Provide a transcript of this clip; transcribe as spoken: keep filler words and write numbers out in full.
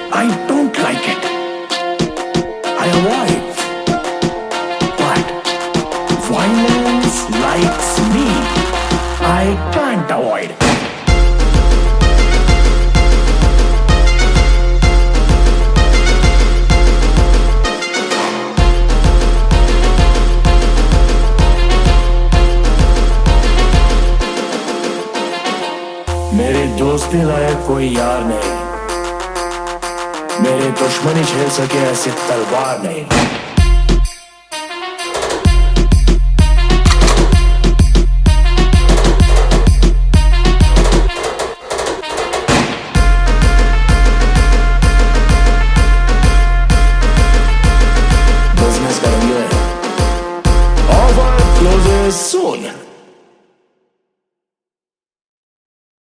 I don't like it. I avoid. But violence likes me. I can't avoid. मेरे दोस्ती लायक कोई यार नहीं, मेरे दुश्मनी झेल सके ऐसी तलवार नहीं। बिजनेस करेंगे, ऑफर क्लोजेस सून।